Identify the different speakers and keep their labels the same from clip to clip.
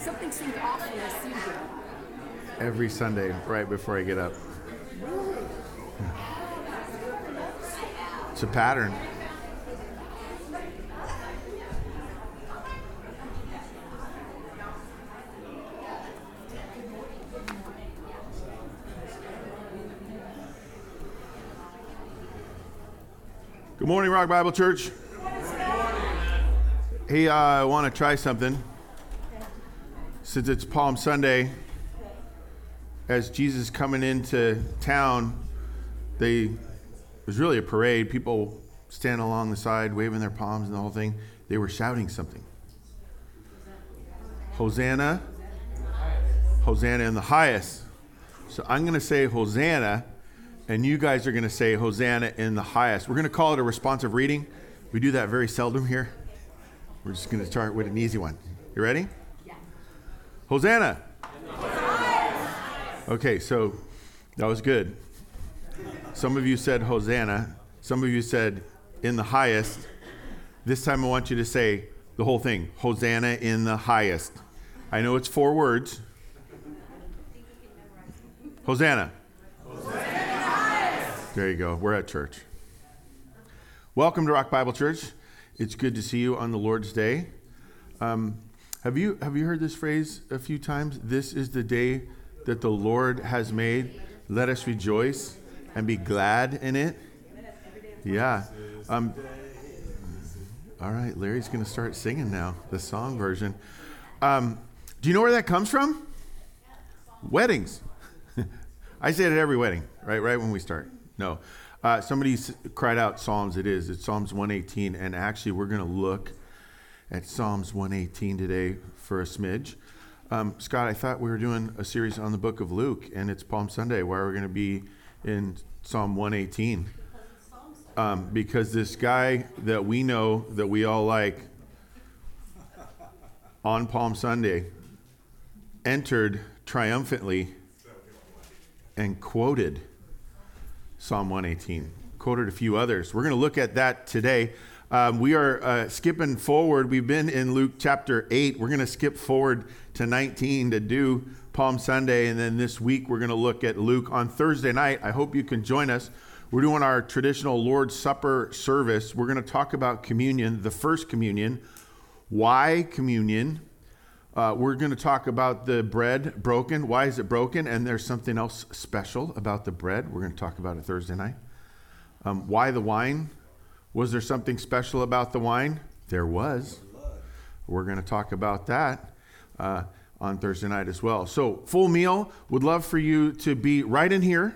Speaker 1: something seemed off when I see you.
Speaker 2: Every Sunday, right before I get up. It's a pattern. Good morning, Rock Bible Church. Hey, I want to try something. Since it's Palm Sunday, as Jesus is coming into town, it was really a parade. People standing along the side, waving their palms and the whole thing. They were shouting something. Hosanna, Hosanna in the highest. So I'm going to say Hosanna, and you guys are going to say Hosanna in the highest. We're going to call it a responsive reading. We do that very seldom here. We're just going to start with an easy one. You ready? Yeah. Hosanna. Okay, so that was good. Some of you said Hosanna. Some of you said in the highest. This time I want you to say the whole thing. Hosanna in the highest. I know it's 4 words. Hosanna. There you go. We're at church. Welcome to Rock Bible Church. It's good to see you on the Lord's Day. Have you heard this phrase a few times? This is the day that the Lord has made. Let us rejoice and be glad in it. Yeah. All right, Larry's going to start singing now, the song version. Do you know where that comes from? Weddings. I say it at every wedding, right when we start. No. Somebody cried out Psalms. It's Psalms 118. And actually, we're going to look at Psalms 118 today for a smidge. Scott, I thought we were doing a series on the book of Luke, and it's Palm Sunday. Why are we going to be in Psalm 118? Because this guy that we know, that we all like, on Palm Sunday, entered triumphantly and quoted Psalm 118, quoted a few others. We're going to look at that today. We are skipping forward. We've been in Luke chapter 8. We're going to skip forward to 19 to do Palm Sunday. And then this week, we're going to look at Luke on Thursday night. I hope you can join us. We're doing our traditional Lord's Supper service. We're going to talk about communion, the first communion. Why communion? We're going to talk about the bread broken. Why is it broken? And there's something else special about the bread. We're going to talk about it Thursday night. Why the wine? Was there something special about the wine? There was. We're going to talk about that on Thursday night as well. So full meal. Would love for you to be right in here.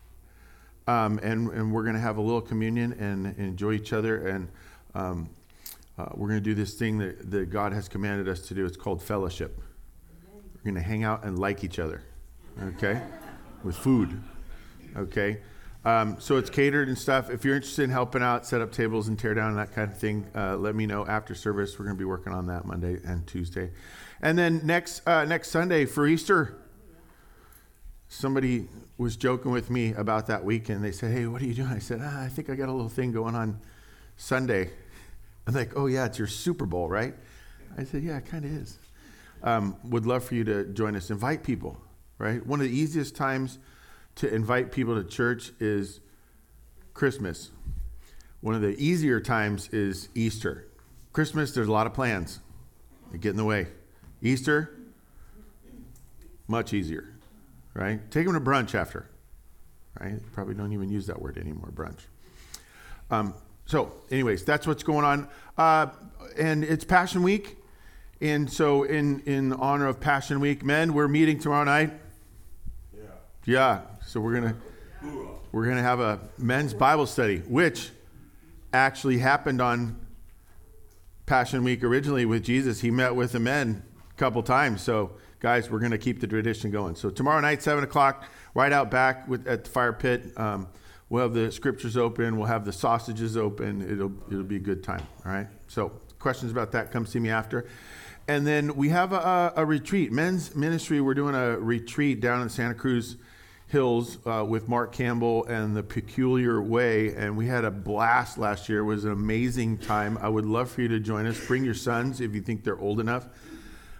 Speaker 2: And we're going to have a little communion and enjoy each other. And we're going to do this thing that God has commanded us to do. It's called fellowship. We're going to hang out and like each other, okay, with food, okay? So it's catered and stuff. If you're interested in helping out, set up tables and tear down and that kind of thing, let me know after service. We're going to be working on that Monday and Tuesday. And then next Sunday for Easter, somebody was joking with me about that weekend. They said, hey, what are you doing? I said, I think I got a little thing going on Sunday. I'm like, oh, yeah, it's your Super Bowl, right? I said, yeah, it kind of is. Would love for you to join us. Invite people, right? One of the easiest times to invite people to church is Christmas. One of the easier times is Easter. Christmas, there's a lot of plans. They get in the way. Easter, much easier, right? Take them to brunch after, right? Probably don't even use that word anymore, brunch. So anyways, that's what's going on. And it's Passion Week. And so in honor of Passion Week, men, we're meeting tomorrow night. Yeah. So we're gonna have a men's Bible study, which actually happened on Passion Week originally with Jesus. He met with the men a couple times. So guys, we're gonna keep the tradition going. So tomorrow night, 7:00, right out back at the fire pit. We'll have the scriptures open. We'll have the sausages open. It'll be a good time. All right. So questions about that, come see me after. And then we have a retreat, men's ministry. We're doing a retreat down in Santa Cruz Hills with Mark Campbell and the Peculiar Way. And we had a blast last year. It was an amazing time. I would love for you to join us. Bring your sons if you think they're old enough.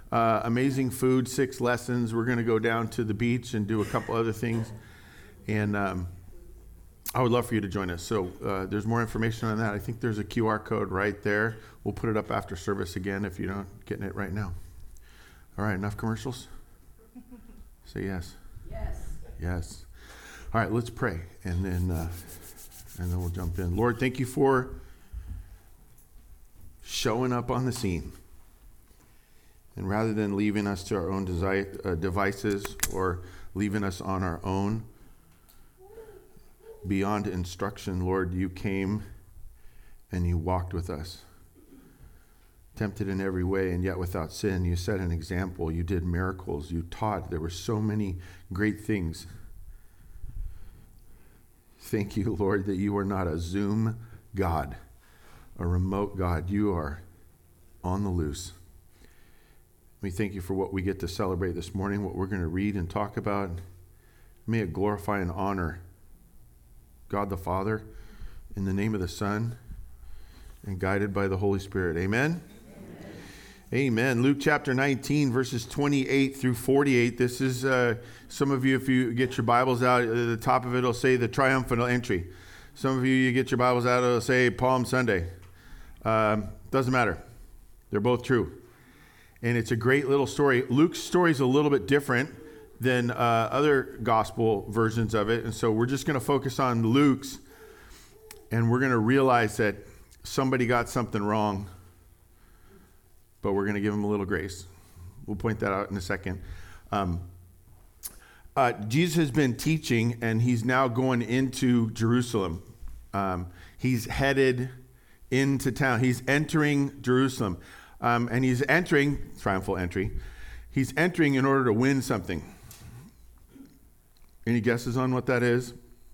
Speaker 2: Amazing food, 6 lessons. We're going to go down to the beach and do a couple other things. And I would love for you to join us. So there's more information on that. I think there's a QR code right there. We'll put it up after service again if you're not getting it right now. All right, enough commercials? Say yes.
Speaker 1: Yes.
Speaker 2: Yes. All right, let's pray, and then we'll jump in. Lord, thank you for showing up on the scene. And rather than leaving us to our own devices or leaving us on our own, beyond instruction, Lord, you came and you walked with us. Tempted in every way and yet without sin. You set an example. You did miracles. You taught. There were so many great things. Thank you, Lord, that you are not a Zoom God, a remote God. You are on the loose. We thank you for what we get to celebrate this morning, what we're going to read and talk about. May it glorify and honor God the Father in the name of the Son and guided by the Holy Spirit. Amen? Amen. Luke chapter 19, verses 28 through 48. This is, some of you, if you get your Bibles out, at the top of it will say the triumphal entry. Some of you get your Bibles out, it'll say Palm Sunday. Doesn't matter. They're both true. And it's a great little story. Luke's story is a little bit different than other gospel versions of it. And so we're just going to focus on Luke's, and we're going to realize that somebody got something wrong, but we're going to give them a little grace. We'll point that out in a second. Jesus has been teaching, and he's now going into Jerusalem. He's headed into town. He's entering Jerusalem. And he's entering, triumphal entry, he's entering in order to win something. Any guesses on what that is?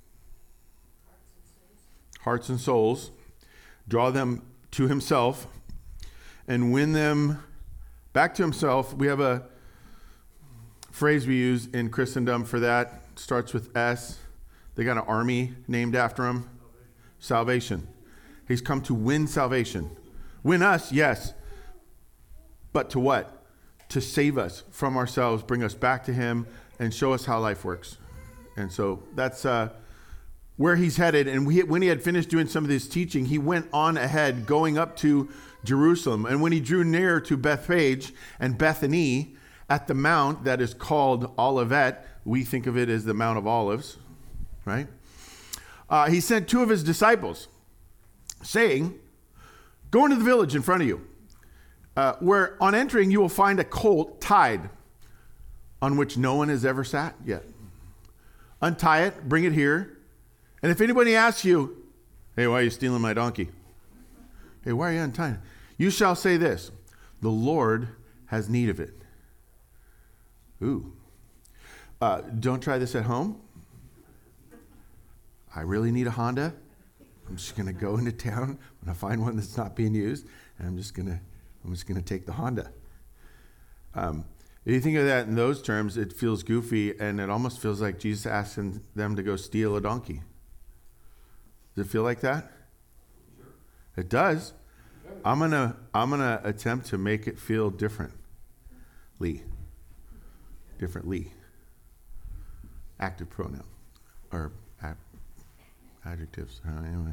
Speaker 2: Hearts and souls. Draw them to himself and win them back to himself. We have a phrase we use in Christendom for that. It starts with S. They got an army named after him. Salvation. He's come to win salvation. Win us, yes. But to what? To save us from ourselves, bring us back to him, and show us how life works. And so that's where he's headed. And when he had finished doing some of this teaching, he went on ahead, going up to Jerusalem. And when he drew near to Bethphage and Bethany at the mount that is called Olivet, we think of it as the Mount of Olives, right? He sent 2 of his disciples, saying, "Go into the village in front of you, where on entering you will find a colt tied, on which no one has ever sat yet. Untie it, bring it here, and if anybody asks you, 'Hey, why are you stealing my donkey?' 'Hey, why are you untying it?' You shall say this, 'The Lord has need of it.'" Ooh. Don't try this at home. I really need a Honda. I'm just going to go into town. I'm going to find one that's not being used, and I'm just going to take the Honda. If you think of that in those terms, it feels goofy, and it almost feels like Jesus asking them to go steal a donkey. Does it feel like that? Sure. It does. I'm gonna attempt to make it feel differently. Active pronoun or adjectives. Anyway.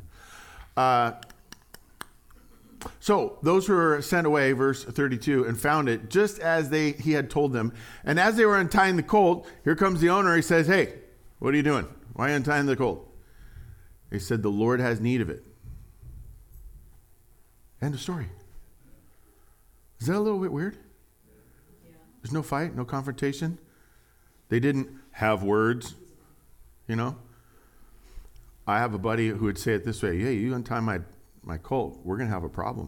Speaker 2: So those who were sent away, verse 32, and found it just as he had told them. And as they were untying the colt, here comes the owner. He says, "Hey, what are you doing? Why are you untying the colt?" He said, "The Lord has need of it." End of story. Is that a little bit weird? Yeah. There's no fight, no confrontation. They didn't have words, you know. I have a buddy who would say it this way: "Hey, you untie my colt, we're going to have a problem.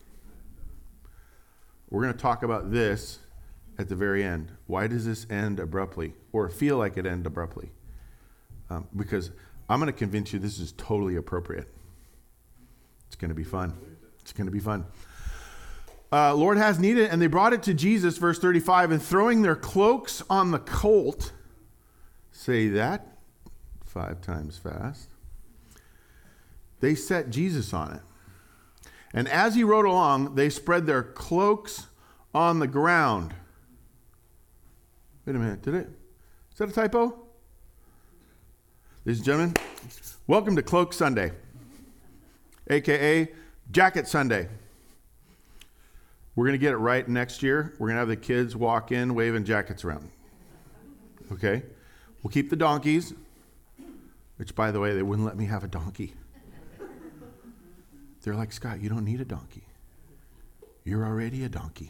Speaker 2: We're going to talk about this at the very end. Why does this end abruptly or feel like it ended abruptly? Because I'm going to convince you this is totally appropriate. It's going to be fun. It's going to be fun." Lord has need of it, and they brought it to Jesus, verse 35, and throwing their cloaks on the colt, say that 5 times fast, they set Jesus on it. And as he rode along, they spread their cloaks on the ground. Wait a minute, is that a typo? Ladies and gentlemen, welcome to Cloak Sunday, a.k.a. Jacket Sunday. We're going to get it right next year. We're going to have the kids walk in waving jackets around. Okay? We'll keep the donkeys, which, by the way, they wouldn't let me have a donkey. They're like, Scott, you don't need a donkey. You're already a donkey.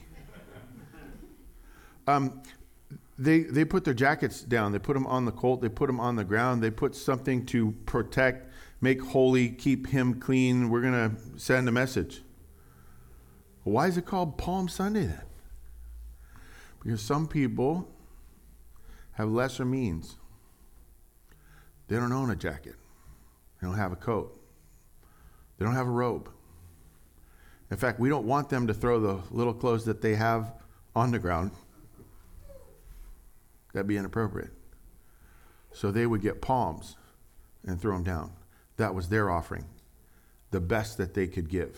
Speaker 2: They put their jackets down. They put them on the colt. They put them on the ground. They put something to protect, make holy, keep him clean. We're going to send a message. Why is it called Palm Sunday then? Because some people have lesser means. They don't own a jacket. They don't have a coat. They don't have a robe. In fact, we don't want them to throw the little clothes that they have on the ground. That'd be inappropriate. So they would get palms and throw them down. That was their offering, the best that they could give.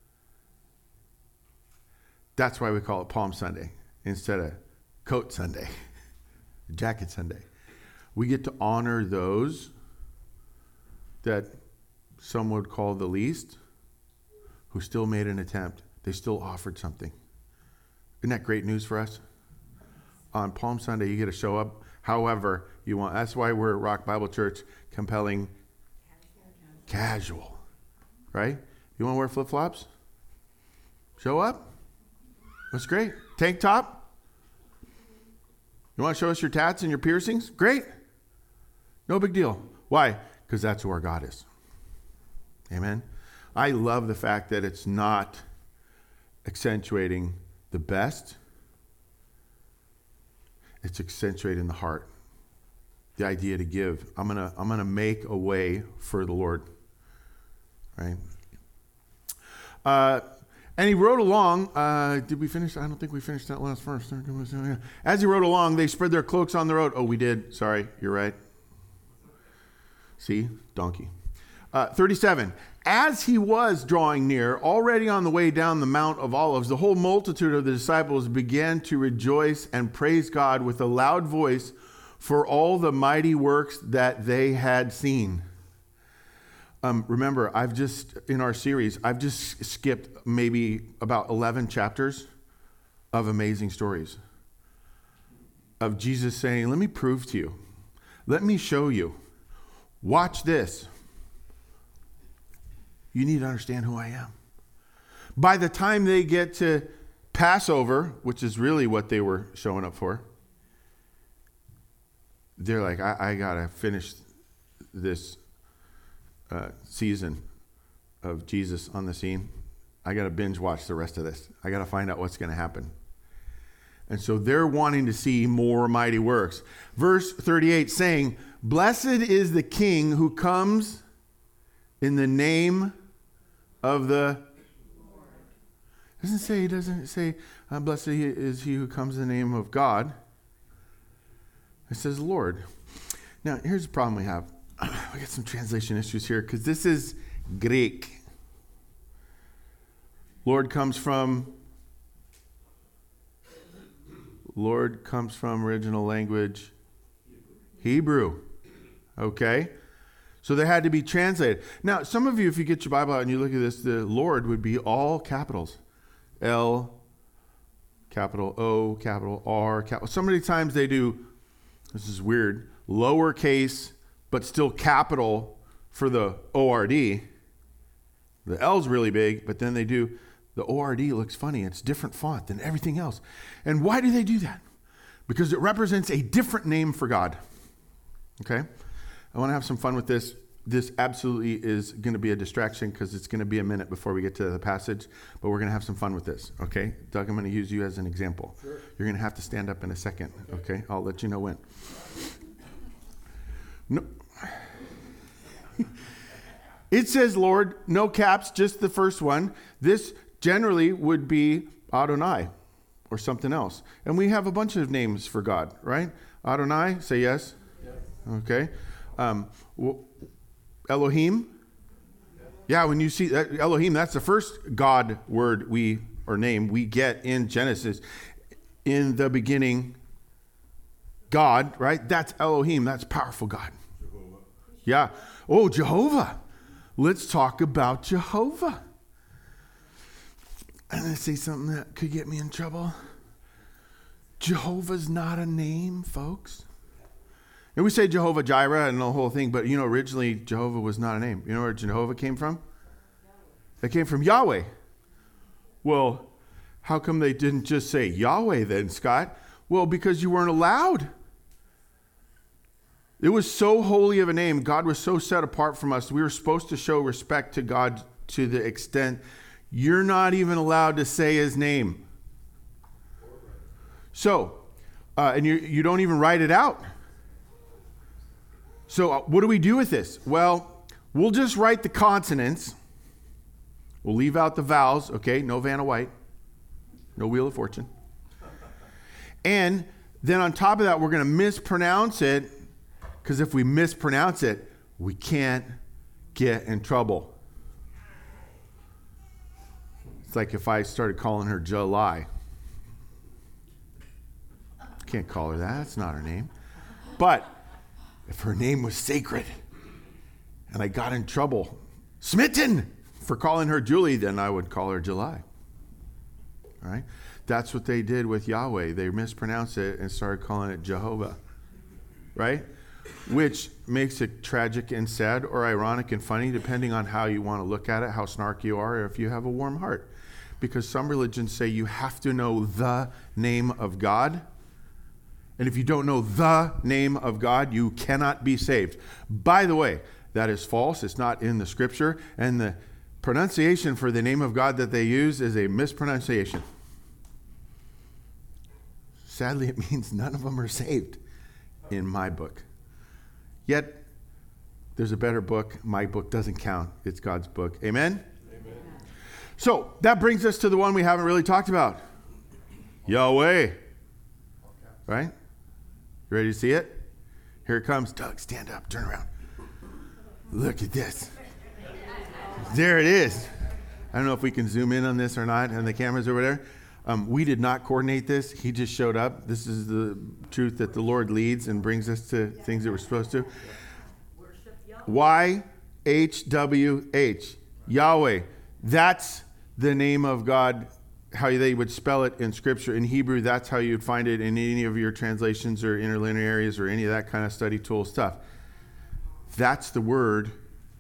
Speaker 2: That's why we call it Palm Sunday instead of Coat Sunday, Jacket Sunday. We get to honor those that some would call the least, who still made an attempt. They still offered something. Isn't that great news for us? On Palm Sunday, you get to show up however you want. That's why we're at Rock Bible Church, compelling casual, right? You want to wear flip-flops? Show up. That's great. Tank top? You want to show us your tats and your piercings? Great. No big deal. Why? Because that's who our God is. Amen? I love the fact that it's not accentuating the best. It's accentuating the heart. The idea to give. I'm gonna make a way for the Lord. Right? And he rode along. Did we finish? I don't think we finished that last verse. As he rode along, they spread their cloaks on the road. Oh, we did. Sorry, you're right. See? Donkey. 37. As he was drawing near, already on the way down the Mount of Olives, the whole multitude of the disciples began to rejoice and praise God with a loud voice for all the mighty works that they had seen. Remember, in our series, I've just skipped maybe about 11 chapters of amazing stories of Jesus saying, let me prove to you. Let me show you. Watch this. You need to understand who I am. By the time they get to Passover, which is really what they were showing up for, they're like, I got to finish this season of Jesus on the scene. I got to binge watch the rest of this. I got to find out what's going to happen. And so they're wanting to see more mighty works. Verse 38 saying, blessed is the King who comes in the name of the Lord. He doesn't say, blessed is he who comes in the name of God. It says Lord. Now, here's the problem we have. We got some translation issues here because this is Greek. Lord comes from original language Hebrew. Okay? So they had to be translated. Now, some of you, if you get your Bible out and you look at this, the Lord would be all capitals. L, capital O, capital R, capital. So many times they do, this is weird, lowercase, but still capital for the O-R-D. The L's really big, but then they do, the O-R-D looks funny. It's different font than everything else. And why do they do that? Because it represents a different name for God. Okay? I want to have some fun with this. This absolutely is going to be a distraction because it's going to be a minute before we get to the passage, but we're going to have some fun with this, okay? Doug, I'm going to use you as an example. Sure. You're going to have to stand up in a second, okay? I'll let you know when. No. It says Lord, no caps, just the first one. This generally would be Adonai or something else. And we have a bunch of names for God, right? Adonai, say yes. Yes. Okay. Elohim. Yeah, when you see that, Elohim, that's the first God word name we get in Genesis. In the beginning, God, right? That's Elohim. That's powerful God. Jehovah. Yeah. Oh, Jehovah. Let's talk about Jehovah. I'm going to say something that could get me in trouble. Jehovah's not a name, folks. And we say Jehovah Jireh and the whole thing, but originally Jehovah was not a name. You know where Jehovah came from? It came from Yahweh. Well, how come they didn't just say Yahweh then, Scott? Well, because you weren't allowed. It was so holy of a name. God was so set apart from us. We were supposed to show respect to God to the extent you're not even allowed to say his name. So, and you don't even write it out. So what do we do with this? Well, we'll just write the consonants. We'll leave out the vowels, okay? No Vanna White. No Wheel of Fortune. And then on top of that, we're going to mispronounce it, because if we mispronounce it, we can't get in trouble. It's like if I started calling her July. Can't call her that. That's not her name. But if her name was sacred and I got in trouble, smitten for calling her Julie, then I would call her July. All right? That's what they did with Yahweh. They mispronounced it and started calling it Jehovah. Right? Which makes it tragic and sad, or ironic and funny, depending on how you want to look at it, how snarky you are, or if you have a warm heart. Because some religions say you have to know the name of God. And if you don't know the name of God, you cannot be saved. By the way, that is false. It's not in the scripture. And the pronunciation for the name of God that they use is a mispronunciation. Sadly, it means none of them are saved in my book. Yet, there's a better book. My book doesn't count. It's God's book. Amen? Amen. So, that brings us to the one we haven't really talked about. Yahweh. Right? You ready to see it? Here it comes. Doug, stand up. Turn around. Look at this. There it is. I don't know if we can zoom in on this or not, and the cameras over there. We did not coordinate this. He just showed up. This is the truth that the Lord leads and brings us to things that we're supposed to. YHWH. Yahweh. That's the name of God, how they would spell it in Scripture. In Hebrew, that's how you'd find it in any of your translations or interlinearies or any of that kind of study tool stuff. That's the word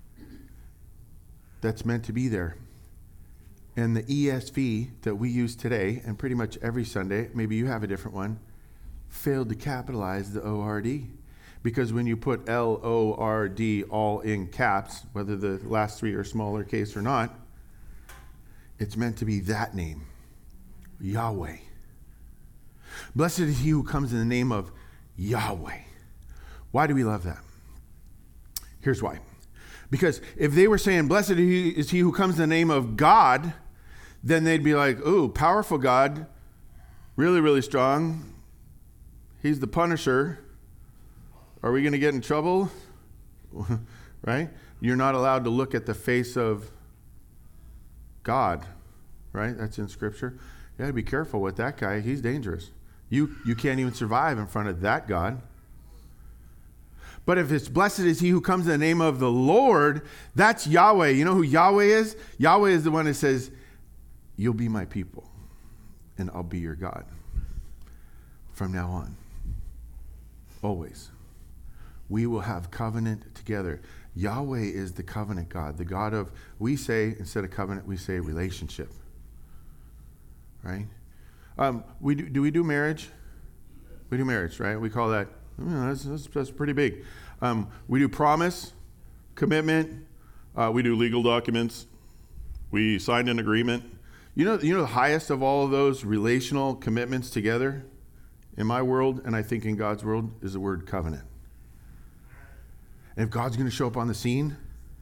Speaker 2: that's meant to be there. And the ESV that we use today, and pretty much every Sunday, maybe you have a different one, failed to capitalize the O-R-D. Because when you put L-O-R-D all in caps, whether the last three are smaller case or not, it's meant to be that name, Yahweh. Blessed is he who comes in the name of Yahweh. Why do we love that? Here's why. Because if they were saying, blessed is he who comes in the name of God, then they'd be like, ooh, powerful God, really, really strong. He's the Punisher. Are we going to get in trouble? Right? You're not allowed to look at the face of God, right? That's in Scripture. You got to be careful with that guy. He's dangerous. You can't even survive in front of that God. But if it's blessed is he who comes in the name of the Lord, that's Yahweh. You know who Yahweh is? Yahweh is the one that says, you'll be my people, and I'll be your God from now on. Always. We will have covenant together. Yahweh is the covenant God. The God of, we say, instead of covenant, we say relationship. Right? Do we do marriage? We do marriage, right? We call that, that's pretty big. We do promise, commitment. We do legal documents. We signed an agreement. You know the highest of all of those relational commitments together in my world, and I think in God's world, is the word covenant. And if God's going to show up on the scene,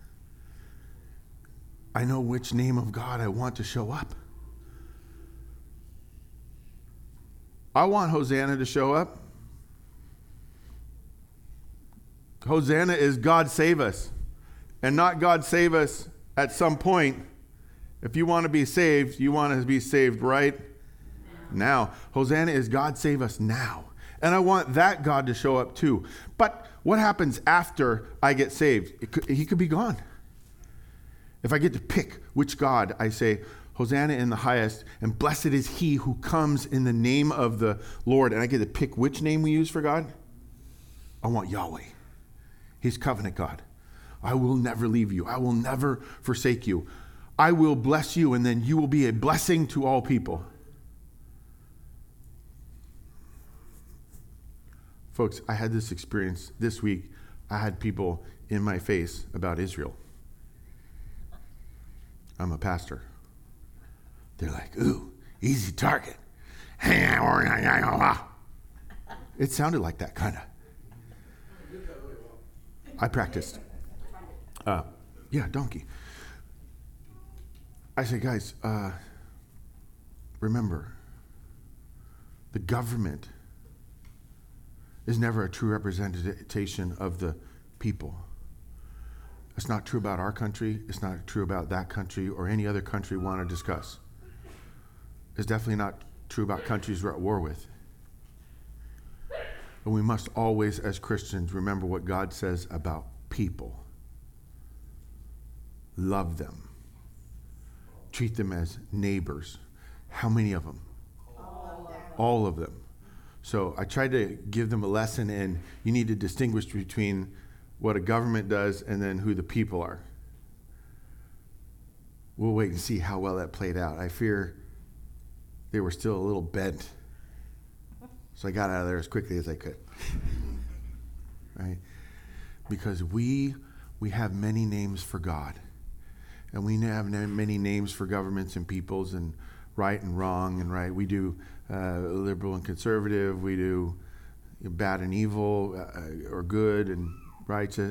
Speaker 2: I know which name of God I want to show up. I want Hosanna to show up. Hosanna is God save us, and not God save us at some point. If you want to be saved, you want to be saved right now. Hosanna is God save us now. And I want that God to show up too. But what happens after I get saved? He could be gone. If I get to pick which God, I say, Hosanna in the highest, and blessed is he who comes in the name of the Lord. And I get to pick which name we use for God. I want Yahweh. He's covenant God. I will never leave you. I will never forsake you. I will bless you, and then you will be a blessing to all people. Folks, I had this experience this week. I had people in my face about Israel. I'm a pastor. They're like, ooh, easy target. It sounded like that, kind of. I practiced. Donkey. I say, guys, remember, the government is never a true representation of the people. It's not true about our country. It's not true about that country or any other country we want to discuss. It's definitely not true about countries we're at war with. And we must always, as Christians, remember what God says about people. Love them. Treat them as neighbors. How many of them? All of them. So I tried to give them a lesson in you need to distinguish between what a government does and then who the people are. We'll wait and see how well that played out. I fear they were still a little bent. So I got out of there as quickly as I could. Right? Because we have many names for God. And we have many names for governments and peoples and right and wrong and right. We do liberal and conservative. We do bad and evil or good and righteous.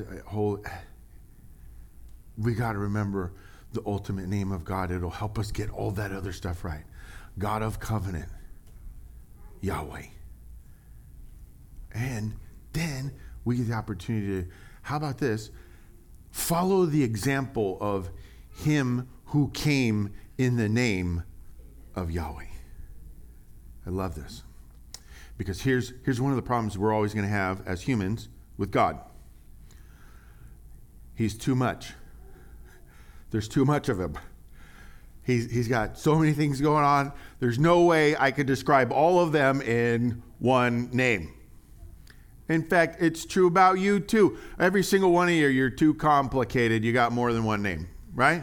Speaker 2: We got to remember the ultimate name of God. It'll help us get all that other stuff right. God of covenant, Yahweh. And then we get the opportunity to, how about this? Follow the example of him who came in the name of Yahweh. I love this. Because here's one of the problems we're always going to have as humans with God. He's too much. There's too much of him. He's got so many things going on. There's no way I could describe all of them in one name. In fact, it's true about you too. Every single one of you, you're too complicated. You got more than one name, right?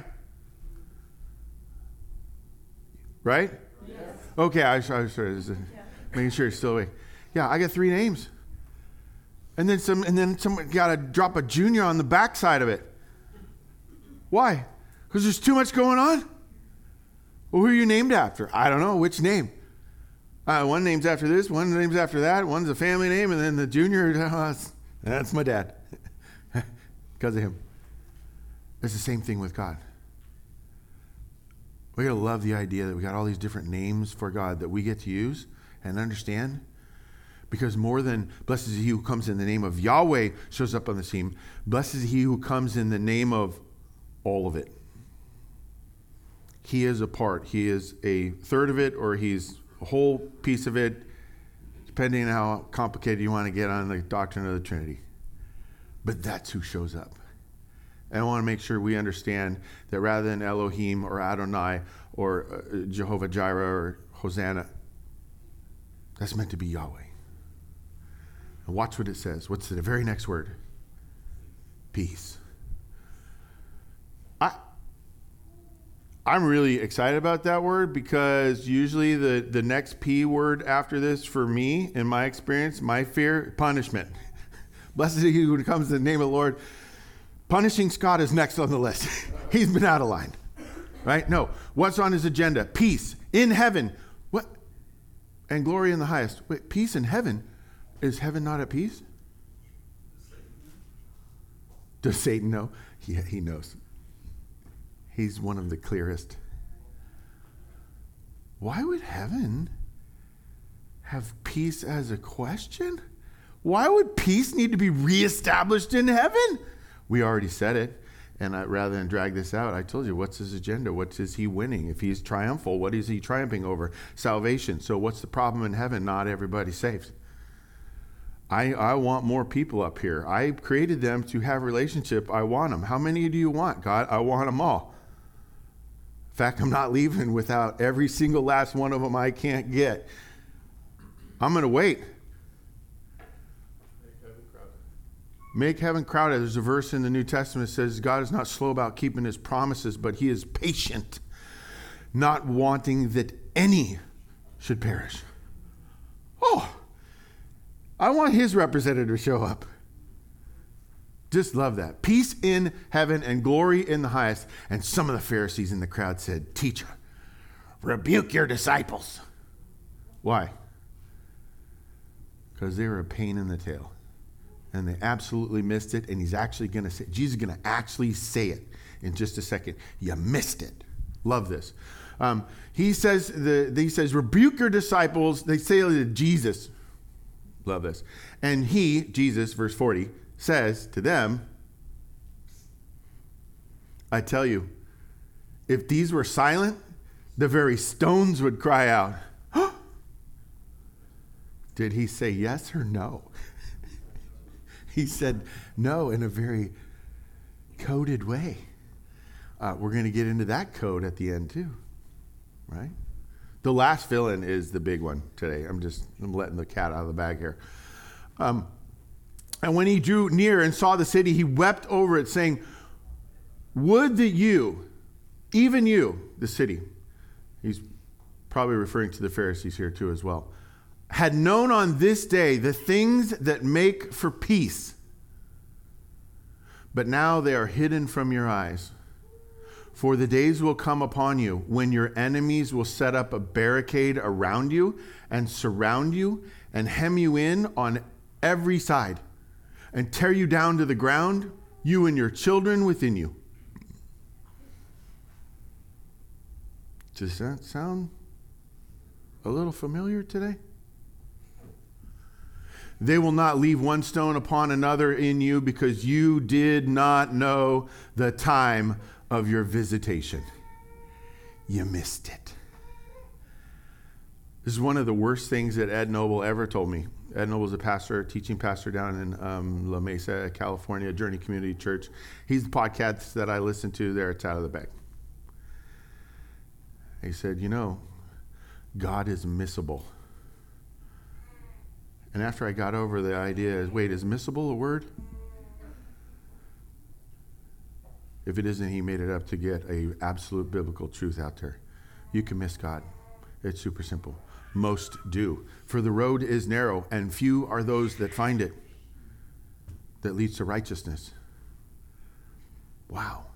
Speaker 2: Right?
Speaker 1: Yes.
Speaker 2: Okay, I was making sure it's still awake. Yeah, I got 3 names. And then someone got to drop a junior on the backside of it. Why? Because there's too much going on? Well, who are you named after? I don't know. Which name? One name's after this, one name's after that, one's a family name, and then the junior, that's my dad. Because of him. It's the same thing with God. We gotta love the idea that we got all these different names for God that we get to use and understand. Because more than blessed is he who comes in the name of Yahweh shows up on the scene, blessed is he who comes in the name of all of it. He is a part. He is a third of it, or he's a whole piece of it, depending on how complicated you want to get on the doctrine of the Trinity. But that's who shows up. And I want to make sure we understand that rather than Elohim or Adonai or Jehovah Jireh or Hosanna, that's meant to be Yahweh. And watch what it says. What's the very next word? Peace. I'm really excited about that word because usually the next P word after this for me, in my experience, my fear, punishment. Blessed is he who comes in the name of the Lord. Punishing Scott is next on the list. He's been out of line. Right? No. What's on his agenda? Peace in heaven. What? And glory in the highest. Wait, peace in heaven? Is heaven not at peace? Does Satan know? Yeah, he knows. He's one of the clearest. Why would heaven have peace as a question? Why would peace need to be reestablished in heaven? We already said it. And rather than drag this out, I told you, what's his agenda? What is he winning? If he's triumphal, what is he triumphing over? Salvation. So what's the problem in heaven? Not everybody's saved. I want more people up here. I created them to have a relationship. I want them. How many do you want, God? I want them all. In fact, I'm not leaving without every single last one of them I can't get. I'm going to wait. Make heaven crowded. There's a verse in the New Testament that says God is not slow about keeping his promises, but he is patient, not wanting that any should perish. Oh, I want his representative to show up. Just love that. Peace in heaven and glory in the highest. And some of the Pharisees in the crowd said, Teacher, rebuke your disciples. Why? Because they were a pain in the tail. And they absolutely missed it. And he's actually going to say, Jesus is going to actually say it in just a second. You missed it. Love this. He says, rebuke your disciples. They say to Jesus. Love this. And he, Jesus, verse 40, says to them, I tell you, if these were silent, the very stones would cry out. Did he say yes or no? He said no in a very coded way. We're going to get into that code at the end too, right? The last fill-in is the big one today. I'm letting the cat out of the bag here. And when he drew near and saw the city, he wept over it, saying, would that you, even you, the city, he's probably referring to the Pharisees here too as well, had known on this day the things that make for peace, but now they are hidden from your eyes. For the days will come upon you when your enemies will set up a barricade around you and surround you and hem you in on every side and tear you down to the ground, you and your children within you. Does that sound a little familiar today? They will not leave one stone upon another in you because you did not know the time of your visitation. You missed it. This is one of the worst things that Ed Noble ever told me. Ed Noble's a pastor, teaching pastor down in La Mesa, California, Journey Community Church. He's the podcast that I listen to there. It's out of the bag. He said, God is missable. And after I got over the idea, wait, is missable a word? If it isn't, he made it up to get an absolute biblical truth out there. You can miss God. It's super simple. Most do. For the road is narrow, and few are those that find it, that leads to righteousness. Wow.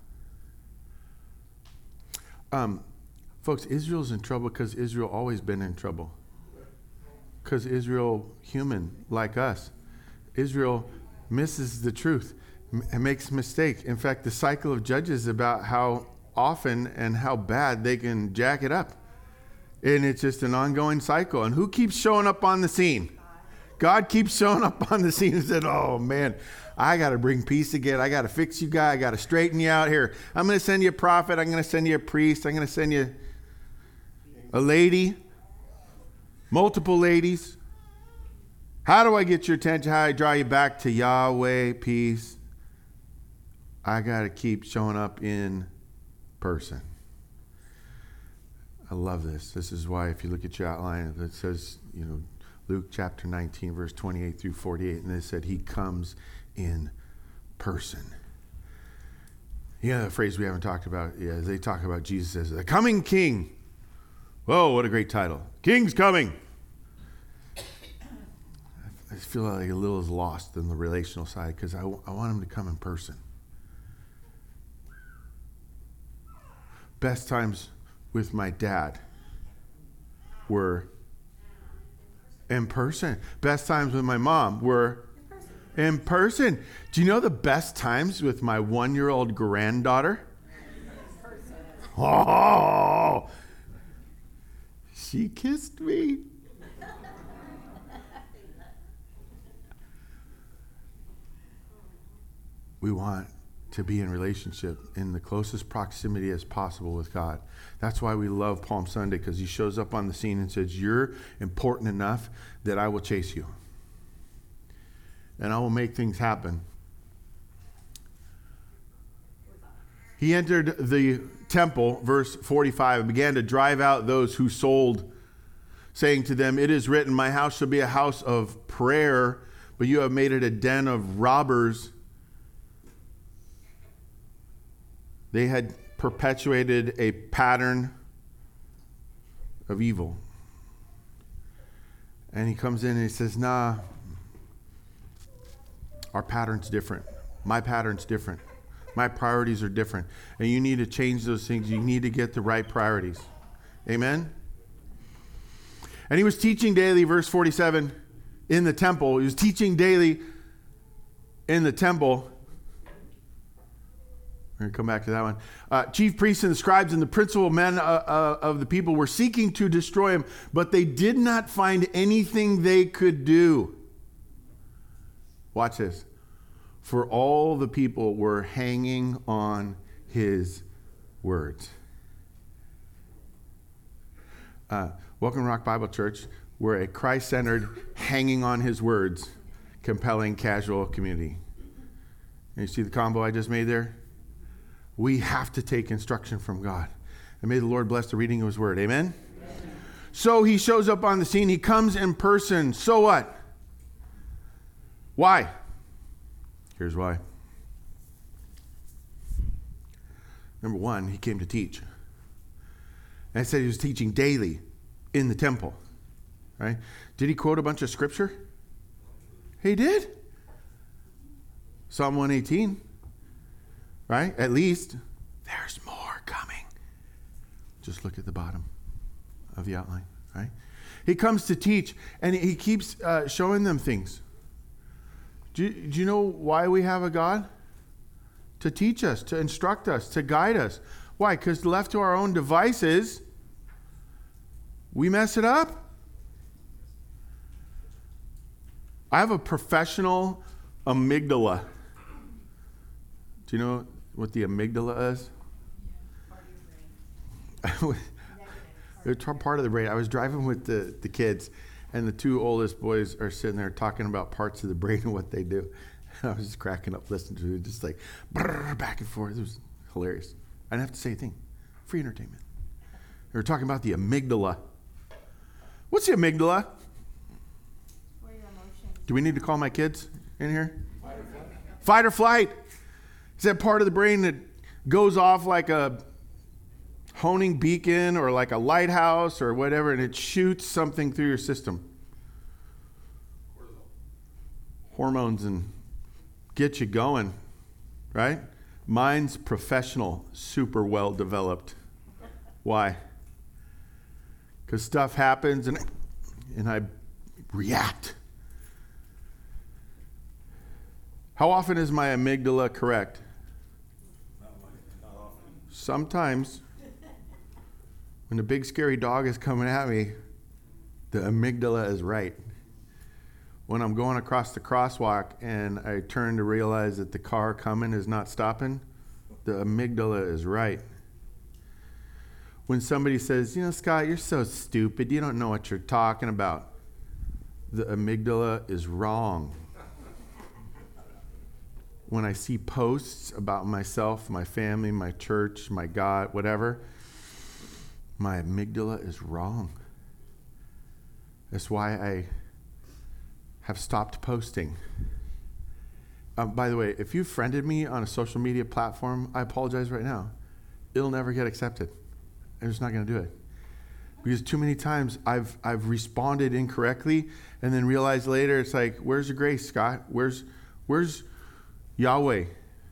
Speaker 2: Folks, Israel's in trouble because Israel always been in trouble. Because Israel, human like us, Israel misses the truth and makes mistake. In fact, the cycle of Judges is about how often and how bad they can jack it up. And it's just an ongoing cycle. And who keeps showing up on the scene? God keeps showing up on the scene and said, oh man, I got to bring peace again. I got to fix you guys. I got to straighten you out here. I'm going to send you a prophet. I'm going to send you a priest. I'm going to send you a lady, multiple ladies. How do I get your attention? How do I draw you back to Yahweh, peace? I got to keep showing up in person. I love this. This is why if you look at your outline, it says, Luke chapter 19, verse 28 through 48, and they said he comes in person. The phrase we haven't talked about is they talk about Jesus as the coming king. Whoa, what a great title. King's coming. I feel like a little is lost in the relational side because I want him to come in person. Best times with my dad were in person. Best times with my mom were in person. Do you know the best times with my 1-year-old granddaughter? Oh, she kissed me. We want to be in relationship in the closest proximity as possible with God. That's why we love Palm Sunday, because he shows up on the scene and says, you're important enough that I will chase you. and I will make things happen. He entered the temple, verse 45, and began to drive out those who sold, saying to them, "It is written, my house shall be a house of prayer, but you have made it a den of robbers." They had perpetuated a pattern of evil. And he comes in and he says, "Nah, our pattern's different. My pattern's different. My priorities are different. And you need to change those things. You need to get the right priorities." Amen? And he was teaching daily, verse 47, in the temple. He was teaching daily in the temple. We're going to come back to that one. Chief priests and the scribes and the principal men of the people were seeking to destroy him, but they did not find anything they could do. Watch this. For all the people were hanging on his words. Welcome to Rock Bible Church. We're a Christ-centered, hanging on his words, compelling, casual community. And you see the combo I just made there? We have to take instruction from God. And may the Lord bless the reading of his word. Amen? Amen. So he shows up on the scene. He comes in person. So what? Why? Here's why. Number one, he came to teach. And I said he was teaching daily in the temple. Right? Did he quote a bunch of scripture? He did. Psalm 118. Right? At least. There's more coming. Just look at the bottom of the outline. Right? He comes to teach, and he keeps showing them things. Do you know why we have a God? To teach us, to instruct us, to guide us. Why? Because left to our own devices, we mess it up. I have a professional amygdala. Do you know what the amygdala is? It's part of the brain. I was driving with the kids, and the two oldest boys are sitting there talking about parts of the brain and what they do. I was just cracking up listening to it, just like back and forth. It was hilarious. I didn't have to say a thing. Free entertainment. They were talking about the amygdala. What's the amygdala?
Speaker 1: Where your emotions.
Speaker 2: Do we need to call my kids in here? Fight or flight. Is that part of the brain that goes off like a honing beacon or like a lighthouse or whatever, and it shoots something through your system? Hormones and get you going, right? Mine's professional, super well developed. Why? Because stuff happens and I react. How often is my amygdala correct?
Speaker 3: Not often.
Speaker 2: Sometimes. When the big scary dog is coming at me, the amygdala is right. When I'm going across the crosswalk and I turn to realize that the car coming is not stopping, the amygdala is right. When somebody says, "You know, Scott, you're so stupid, you don't know what you're talking about," the amygdala is wrong. When I see posts about myself, my family, my church, my God, whatever, my amygdala is wrong. That's why I have stopped posting. By the way, if you friended me on a social media platform, I apologize right now. It'll never get accepted. I'm just not going to do it. Because too many times I've responded incorrectly and then realized later it's like, where's your grace, Scott? Where's Yahweh?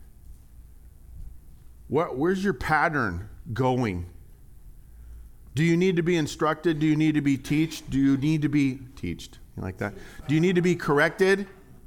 Speaker 2: Where's your pattern going? Do you need to be instructed? Do you need to be taught? Do you need to be taught? You like that? Do you need to be corrected?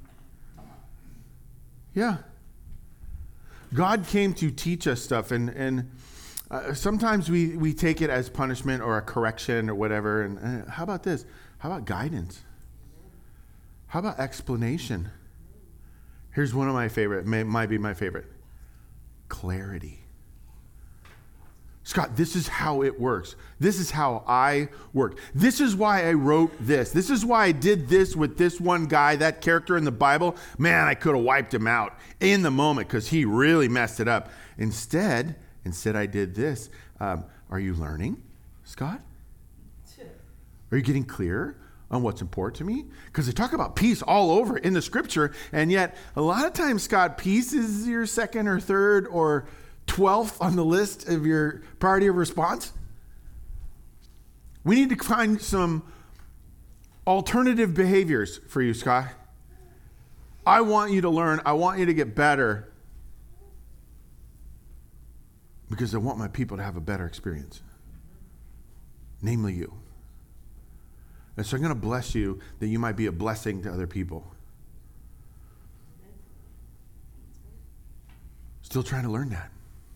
Speaker 2: Yeah. God came to teach us stuff, and sometimes we take it as punishment or a correction or whatever. And how about this? How about guidance? How about explanation? Here's one of my favorite, might be my favorite. Clarity. Scott, this is how it works. This is how I work. This is why I wrote this. This is why I did this with this one guy, that character in the Bible. Man, I could have wiped him out in the moment because he really messed it up. Instead I did this. Are you learning, Scott? Are you getting clear on what's important to me? Because they talk about peace all over in the scripture, and yet a lot of times, Scott, peace is your second or third or 12th on the list of your priority of response. We need to find some alternative behaviors for you, Scott. I want you to learn. I want you to get better because I want my people to have a better experience, namely you. And so I'm going to bless you that you might be a blessing to other people. Still trying to learn that.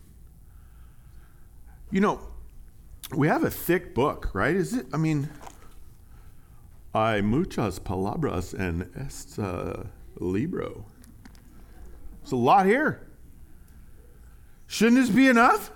Speaker 2: You know, we have a thick book, right? Is it? I mean, hay muchas palabras en este libro. There's a lot here. Shouldn't this be enough?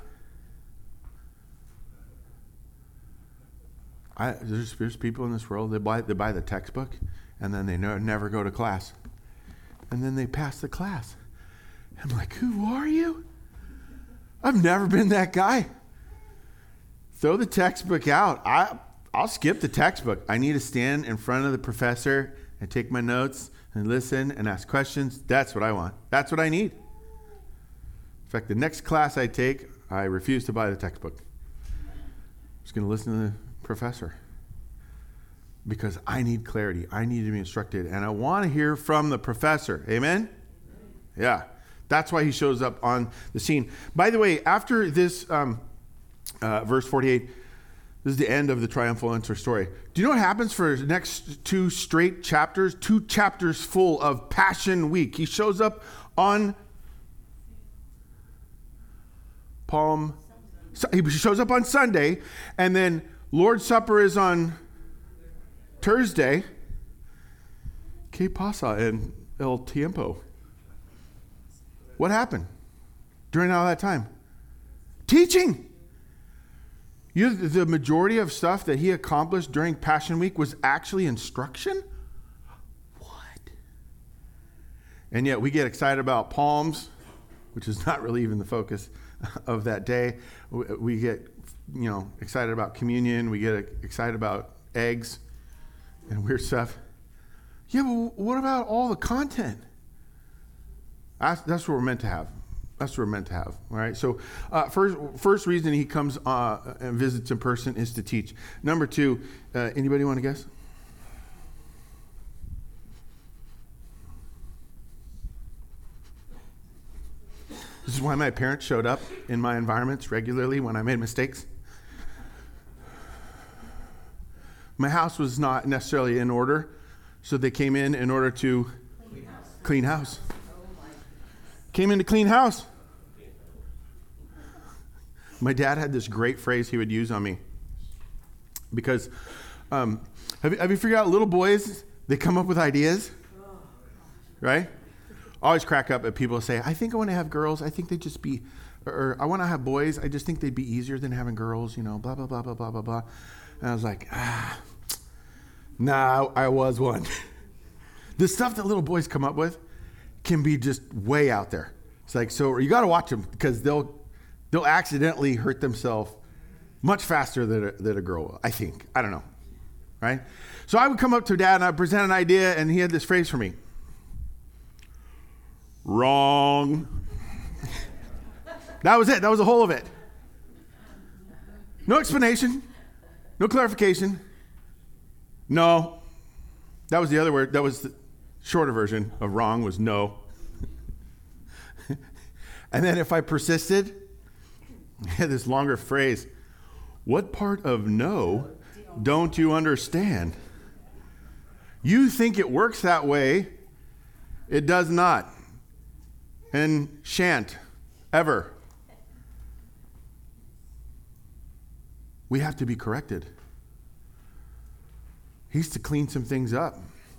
Speaker 2: There's people in this world, they buy the textbook, and then they never go to class. And then they pass the class. I'm like, who are you? I've never been that guy. Throw the textbook out. I'll skip the textbook. I need to stand in front of the professor and take my notes and listen and ask questions. That's what I want. That's what I need. In fact, the next class I take, I refuse to buy the textbook. I'm just going to listen to the professor because I need clarity. I need to be instructed, and I want to hear from the professor. Amen? Yeah. That's why he shows up on the scene. By the way, after this verse 48, this is the end of the triumphal entry story. Do you know what happens for the next 2 straight chapters? 2 chapters full of Passion Week. He shows up on he shows up on Sunday, and then Lord's Supper is on Thursday. ¿Qué pasa en el tiempo? What happened during all that time? Teaching. The majority of stuff that he accomplished during Passion Week was actually instruction? What? And yet we get excited about palms, which is not really even the focus of that day. We get, excited about communion. We get excited about eggs and weird stuff. Yeah, but what about all the content? That's what we're meant to have. That's what we're meant to have. All right. So first reason he comes and visits in person is to teach. Number 2, anybody want to guess? This is why my parents showed up in my environments regularly when I made mistakes. My house was not necessarily in order, so they came in order to clean house. Came in to clean house. My dad had this great phrase he would use on me because have you figured out little boys, they come up with ideas, right? I always crack up at people who say, I think I want to have girls. I think they'd just be, or I want to have boys. I just think they'd be easier than having girls, blah, blah, blah, blah, blah, blah, blah. And I was like, nah, I was one. The stuff that little boys come up with can be just way out there. It's like, so you got to watch them because they'll accidentally hurt themselves much faster than a girl will, I think. I don't know, right? So I would come up to Dad and I'd present an idea and he had this phrase for me. Wrong. That was it. That was the whole of it. No explanation. No clarification. No. That was the other word. That was the shorter version of wrong was no. And then if I persisted, I had this longer phrase. What part of no don't you understand? You think it works that way. It does not. And shan't ever. We have to be corrected. He's to clean some things up.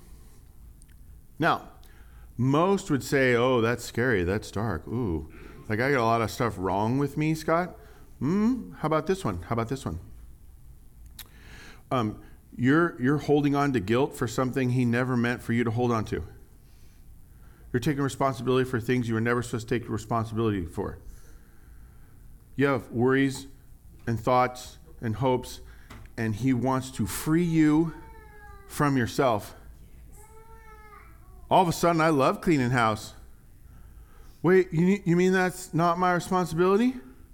Speaker 2: Now, most would say, oh, that's scary, that's dark. Ooh, like I got a lot of stuff wrong with me, Scott. How about this one? How about this one? You're holding on to guilt for something he never meant for you to hold on to. You're taking responsibility for things you were never supposed to take responsibility for. You have worries and thoughts and hopes, and he wants to free you from yourself. All of a sudden, I love cleaning house. Wait, you mean that's not my responsibility?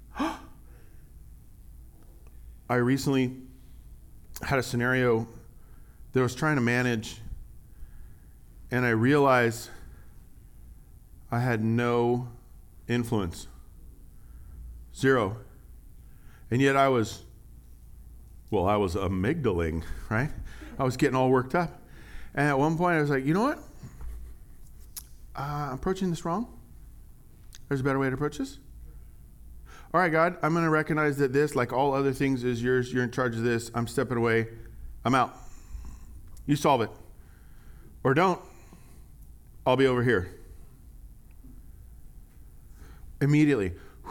Speaker 2: I recently had a scenario that I was trying to manage, and I realized I had no influence. Zero. And yet I was amygdaling, right? I was getting all worked up. And at one point I was like, you know what? I'm approaching this wrong. There's a better way to approach this. All right, God, I'm going to recognize that this, like all other things, is yours. You're in charge of this. I'm stepping away. I'm out. You solve it. Or don't. I'll be over here. Immediately.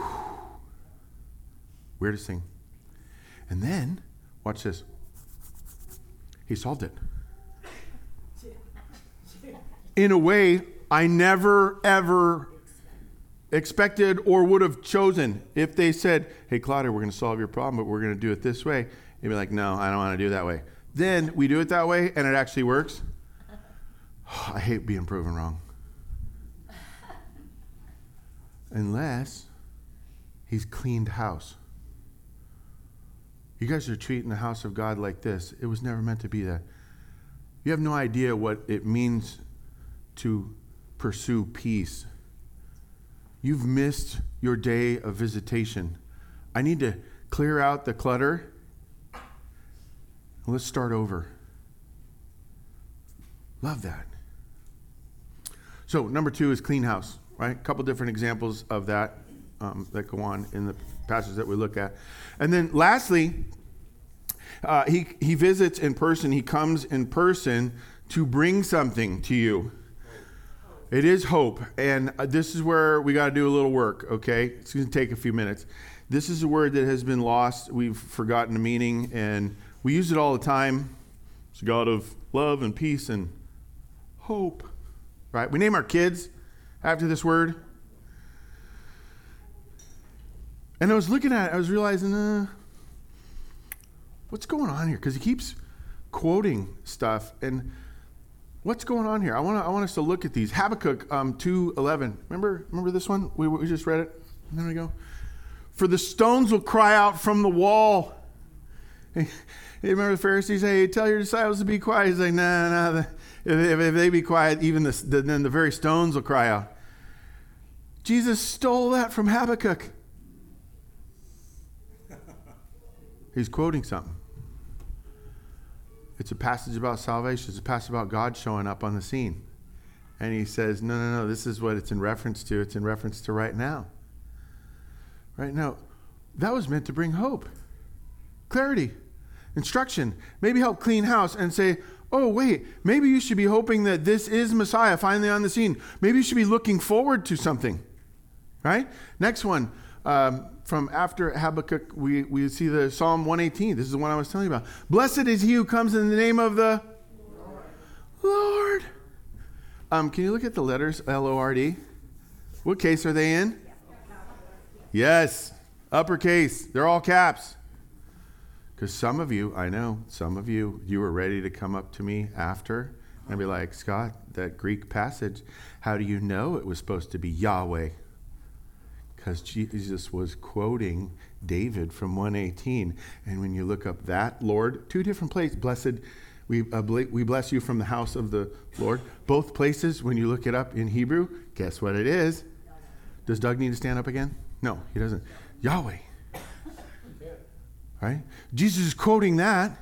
Speaker 2: Weirdest thing. And then, watch this. He solved it. In a way I never, ever expected or would have chosen. If they said, hey, Claudia, we're going to solve your problem, but we're going to do it this way. You'd be like, no, I don't want to do it that way. Then we do it that way, and it actually works. I hate being proven wrong. Unless he's cleaned house. You guys are treating the house of God like this. It was never meant to be that. You have no idea what it means to pursue peace. You've missed your day of visitation. I need to clear out the clutter. Let's start over. Love that. So, number 2 is clean house, right? A couple different examples of that that go on in the passage that we look at. And then lastly, he visits in person. He comes in person to bring something to you. It is hope. And this is where we got to do a little work, okay? It's going to take a few minutes. This is a word that has been lost. We've forgotten the meaning, and we use it all the time. It's a God of love and peace and hope, right? We name our kids after this word. And I was looking at it, I was realizing, what's going on here? Because he keeps quoting stuff, and what's going on here? I want us to look at these. Habakkuk 2:11. Remember this one? We just read it. There we go. For the stones will cry out from the wall. Hey, remember the Pharisees say, hey, tell your disciples to be quiet. He's like, nah. If they be quiet, even then the very stones will cry out. Jesus stole that from Habakkuk. He's quoting something. It's a passage about salvation. It's a passage about God showing up on the scene. And he says, no, this is what it's in reference to. It's in reference to right now. Right now. That was meant to bring hope, clarity, instruction, maybe help clean house and say, oh, wait, maybe you should be hoping that this is Messiah finally on the scene. Maybe you should be looking forward to something, right? Next one, from after Habakkuk, we see the Psalm 118. This is the one I was telling you about. Blessed is he who comes in the name of the Lord. Can you look at the letters, L-O-R-D? What case are they in? Yes, uppercase. They're all caps. Because some of you, I know, you were ready to come up to me after and be like, Scott, that Greek passage, how do you know it was supposed to be Yahweh? Because Jesus was quoting David from 118. And when you look up that, Lord, 2 different places, blessed, we bless you from the house of the Lord. Both places, when you look it up in Hebrew, guess what it is? Does Doug need to stand up again? No, he doesn't. Yahweh. Right? Jesus is quoting that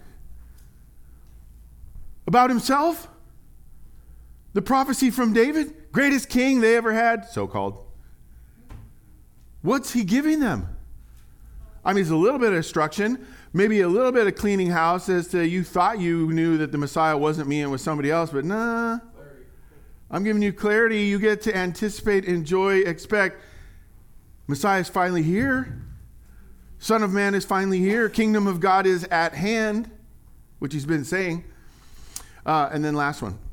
Speaker 2: about himself. The prophecy from David, greatest king they ever had, so-called. What's he giving them? I mean, it's a little bit of instruction, maybe a little bit of cleaning house as to you thought you knew that the Messiah wasn't me and was somebody else, but nah. I'm giving you clarity. You get to anticipate, enjoy, expect. Messiah's finally here. Son of Man is finally here. Kingdom of God is at hand, which he's been saying. And then last one.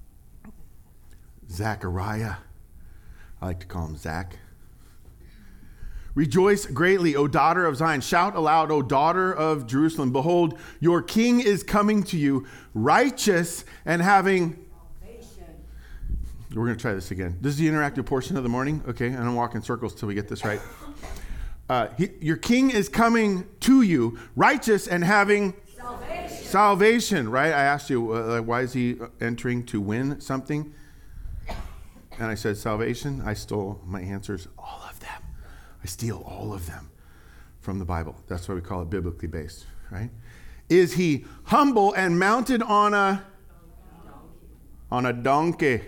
Speaker 2: Zechariah. I like to call him Zach. Rejoice greatly, O daughter of Zion. Shout aloud, O daughter of Jerusalem. Behold, your king is coming to you, righteous and having... We're going to try this again. This is the interactive portion of the morning. Okay, and I'm walking circles till we get this right. Your king is coming to you, righteous and having... Salvation, right? I asked you, why is he entering to win something? And I said, salvation. I stole my answers, all of them. I steal all of them from the Bible. That's why we call it biblically based, right? Is he humble and mounted on a donkey?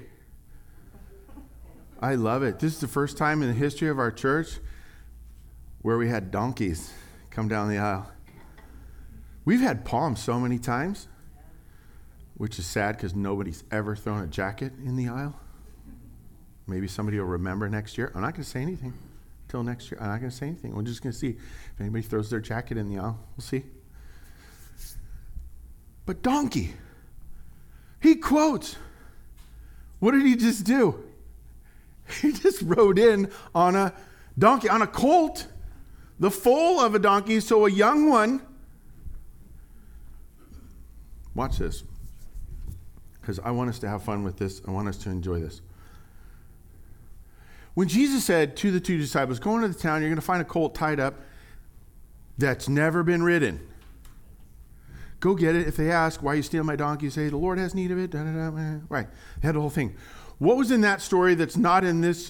Speaker 2: I love it. This is the first time in the history of our church where we had donkeys come down the aisle. We've had palms so many times, which is sad because nobody's ever thrown a jacket in the aisle. Maybe somebody will remember next year. I'm not going to say anything until next year. I'm not going to say anything. We're just going to see if anybody throws their jacket in the aisle. We'll see. But donkey, he quotes. What did he just do? He just rode in on a donkey, on a colt, the foal of a donkey, so a young one. Watch this, because I want us to have fun with this. I want us to enjoy this. When Jesus said to the two disciples, go into the town, you're going to find a colt tied up that's never been ridden. Go get it. If they ask, why you steal my donkey, you say, the Lord has need of it. Da, da, da. Right. They had the whole thing. What was in that story that's not in this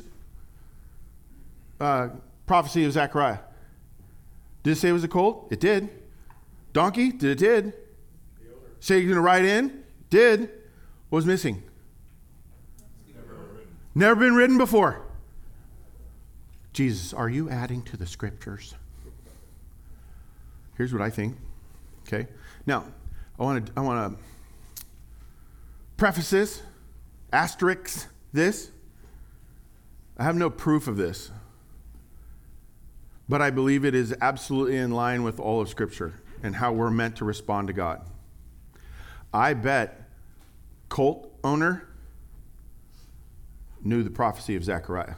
Speaker 2: prophecy of Zechariah? Did it say it was a colt? It did. Donkey? It did. Say you're going to ride in? Did. What was missing? Never been ridden before. Jesus, are you adding to the scriptures? Here's what I think. Okay. Now, I want to preface this, asterisk this. I have no proof of this, but I believe it is absolutely in line with all of Scripture and how we're meant to respond to God. I bet colt owner knew the prophecy of Zechariah.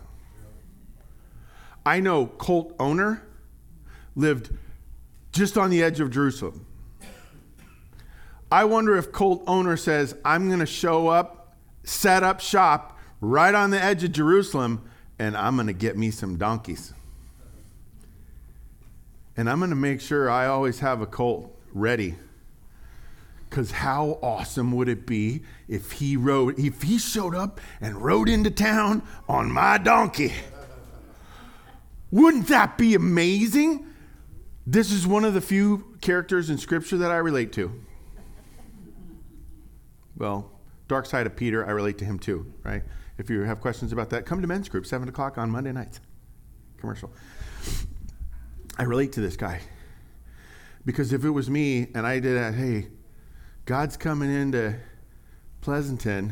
Speaker 2: I know colt owner lived just on the edge of Jerusalem. I wonder if colt owner says, I'm going to show up, set up shop right on the edge of Jerusalem, and I'm going to get me some donkeys. And I'm going to make sure I always have a colt ready. Because how awesome would it be if he showed up and rode into town on my donkey? Wouldn't that be amazing? This is one of the few characters in Scripture that I relate to. Well, dark side of Peter, I relate to him too, right? If you have questions about that, come to men's group, 7 o'clock on Monday nights. Commercial. I relate to this guy. Because if it was me and I did that, hey, God's coming into Pleasanton.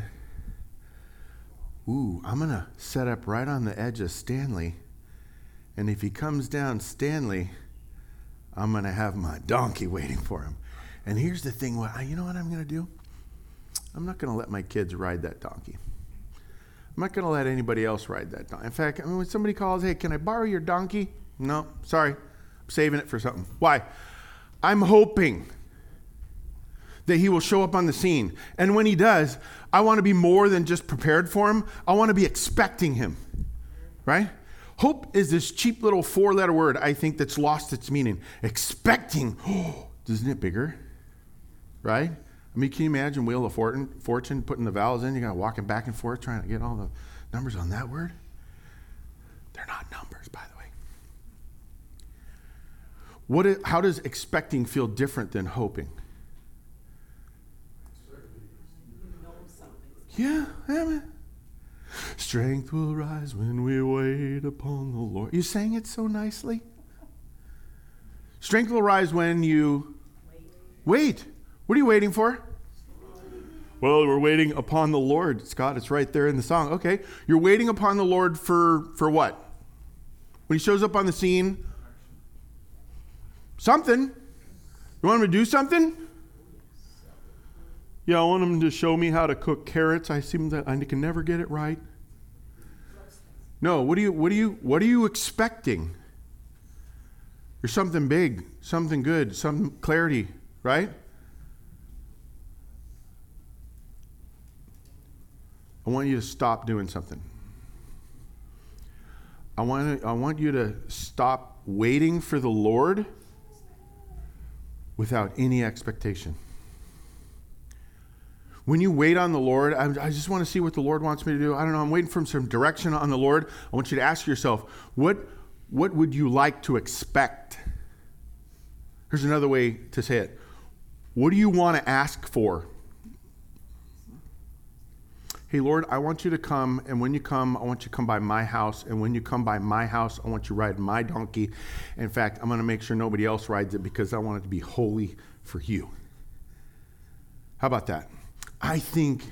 Speaker 2: I'm going to set up right on the edge of Stanley. And if he comes down Stanley, I'm going to have my donkey waiting for him. And here's the thing, you know what I'm going to do? I'm not going to let my kids ride that donkey. I'm not going to let anybody else ride that donkey. In fact, when somebody calls, hey, can I borrow your donkey? No, sorry. I'm saving it for something. Why? I'm hoping that he will show up on the scene. And when he does, I want to be more than just prepared for him. I want to be expecting him, right? Hope is this cheap little 4-letter word, I think, that's lost its meaning. Expecting. Oh, isn't it bigger? Right? I mean, can you imagine Wheel of Fortune putting the vowels in? You got to walking back and forth trying to get all the numbers on that word. They're not numbers, by the way. How does expecting feel different than hoping? Yeah, amen. Strength will rise when we wait upon the Lord. You sang it so nicely. Strength will rise when you wait. What are you waiting for? Well, we're waiting upon the Lord, Scott. It's right there in the song. Okay. You're waiting upon the Lord for what? When he shows up on the scene? Something. You want him to do something? Yeah, I want him to show me how to cook carrots. I seem that I can never get it right. No, what are you expecting? There's something big, something good, some clarity, right? I want you to stop doing something. I want you to stop waiting for the Lord without any expectation. When you wait on the Lord, I just want to see what the Lord wants me to do. I don't know. I'm waiting for some direction on the Lord. I want you to ask yourself, what would you like to expect? Here's another way to say it. What do you want to ask for? Hey, Lord, I want you to come, and when you come, I want you to come by my house, and when you come by my house, I want you to ride my donkey. In fact, I'm going to make sure nobody else rides it because I want it to be holy for you. How about that? I think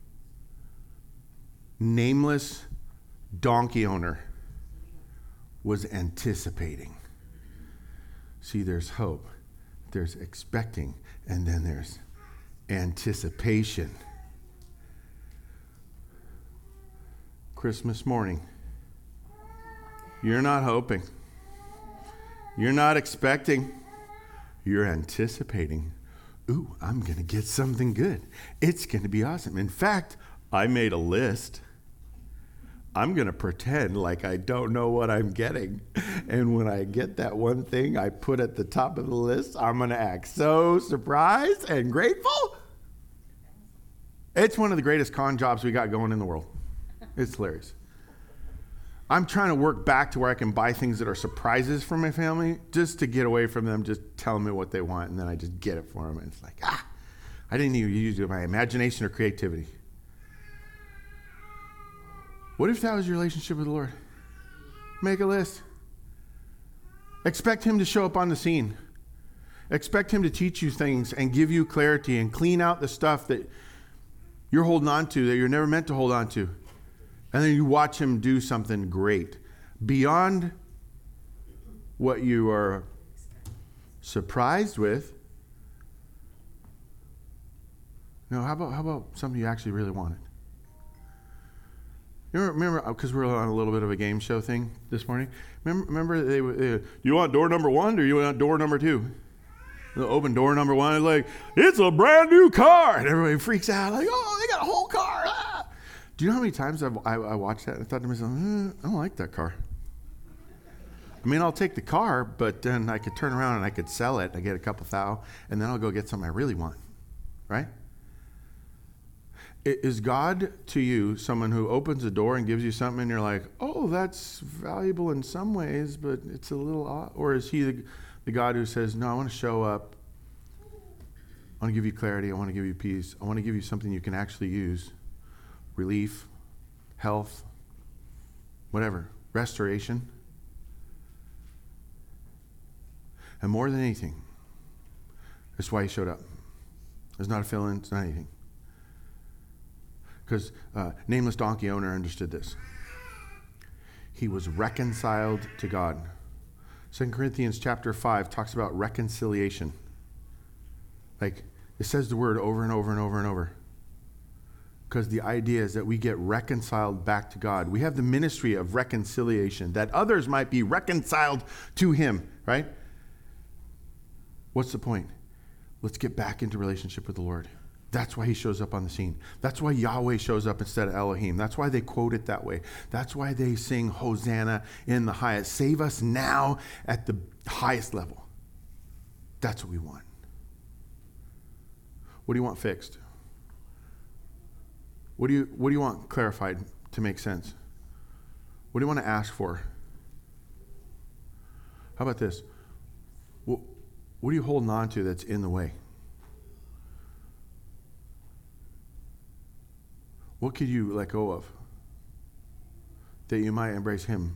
Speaker 2: nameless donkey owner was anticipating. See, there's hope, there's expecting, and then there's anticipation. Christmas morning, you're not hoping, you're not expecting, you're anticipating. Ooh, I'm going to get something good. It's going to be awesome. In fact, I made a list. I'm going to pretend like I don't know what I'm getting. And when I get that one thing I put at the top of the list, I'm going to act so surprised and grateful. It's one of the greatest con jobs we got going in the world. It's hilarious. I'm trying to work back to where I can buy things that are surprises for my family just to get away from them just telling me what they want, and then I just get it for them. And it's like, I didn't even use my imagination or creativity. What if that was your relationship with the Lord? Make a list. Expect him to show up on the scene. Expect him to teach you things and give you clarity and clean out the stuff that you're holding on to that you're never meant to hold on to. And then you watch him do something great beyond what you are surprised with. No, how about something you actually really wanted? You remember, because we're on a little bit of a game show thing this morning. Remember they you want door number 1 or you want door number 2? The open door number 1 is like, it's a brand new car, and everybody freaks out like, oh, they got a whole car. Ah. Do you know how many times I watched that and I thought to myself, I don't like that car. I mean, I'll take the car, but then I could turn around and I could sell it. I get a couple thou, and then I'll go get something I really want, right? Is God to you someone who opens a door and gives you something and you're like, oh, that's valuable in some ways, but it's a little odd? Or is he the God who says, no, I want to show up. I want to give you clarity. I want to give you peace. I want to give you something you can actually use. Relief, health, whatever, restoration. And more than anything, that's why he showed up. It's not a fill-in, it's not anything. Because nameless donkey owner understood this. He was reconciled to God. 2 Corinthians chapter 5 talks about reconciliation. Like, it says the word over and over and over and over. Because the idea is that we get reconciled back to God. We have the ministry of reconciliation, that others might be reconciled to him, right? What's the point? Let's get back into relationship with the Lord. That's why he shows up on the scene. That's why Yahweh shows up instead of Elohim. That's why they quote it that way. That's why they sing Hosanna in the highest. Save us now at the highest level. That's what we want. What do you want fixed? What do you want clarified to make sense? What do you want to ask for? How about this? What are you holding on to that's in the way? What could you let go of that you might embrace him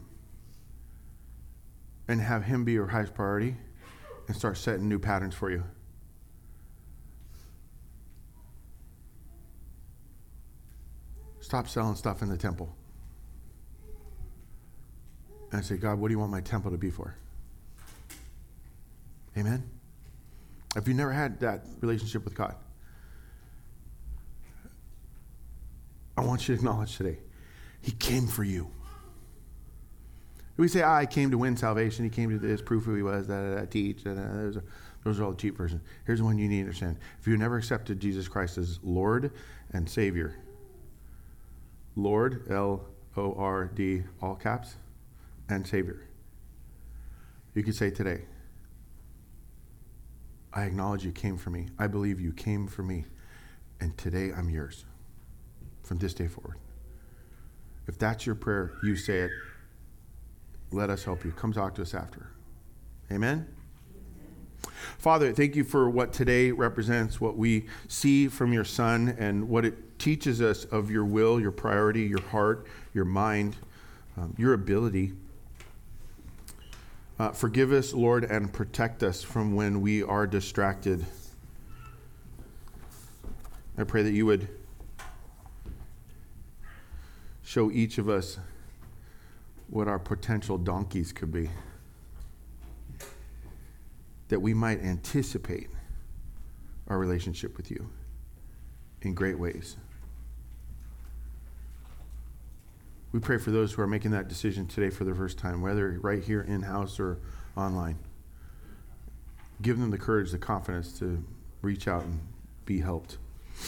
Speaker 2: and have him be your highest priority and start setting new patterns for you? Stop selling stuff in the temple. And say, God, what do you want my temple to be for? Amen? If you've never had that relationship with God, I want you to acknowledge today, he came for you. We say, I came to win salvation. He came to this, prove who he was, teach. Those are all the cheap versions. Here's the one you need to understand. If you've never accepted Jesus Christ as Lord and Savior, Lord, L-O-R-D, all caps, and Savior, you could say today, I acknowledge you came for me. I believe you came for me. And today I'm yours from this day forward. If that's your prayer, you say it. Let us help you. Come talk to us after. Amen? Father, thank you for what today represents, what we see from your Son, and what it teaches us of your will, your priority, your heart, your mind, your ability. Forgive us, Lord, and protect us from when we are distracted. I pray that you would show each of us what our potential donkeys could be, that we might anticipate our relationship with you in great ways. We pray for those who are making that decision today for the first time, whether right here in-house or online. Give them the courage, the confidence to reach out and be helped.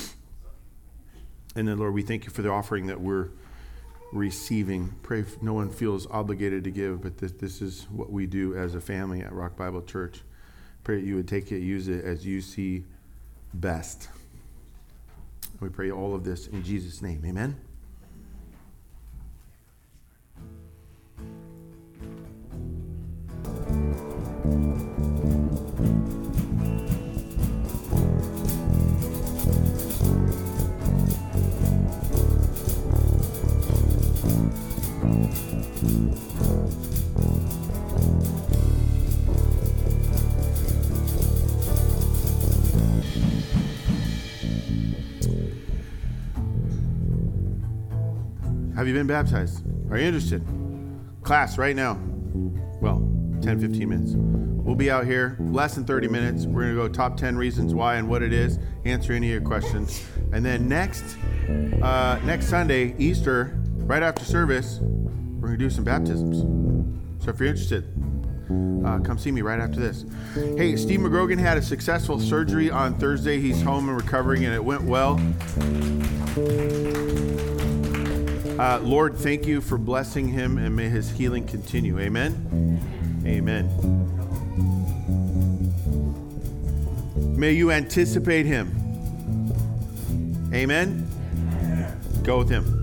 Speaker 2: And then, Lord, we thank you for the offering that we're receiving. Pray no one feels obligated to give, but this is what we do as a family at Rock Bible Church. Pray that you would take it, use it as you see best. We pray all of this in Jesus' name. Amen. Have you been baptized? Are you interested? Class right now. Well, 10, 15 minutes. We'll be out here less than 30 minutes. We're going to go top 10 reasons why and what it is, answer any of your questions. And then next Sunday, Easter, right after service, we're going to do some baptisms. So if you're interested, come see me right after this. Hey, Steve McGrogan had a successful surgery on Thursday. He's home and recovering, and it went well. Lord, thank you for blessing him, and may his healing continue. Amen? Amen. May you anticipate him. Amen? Go with him.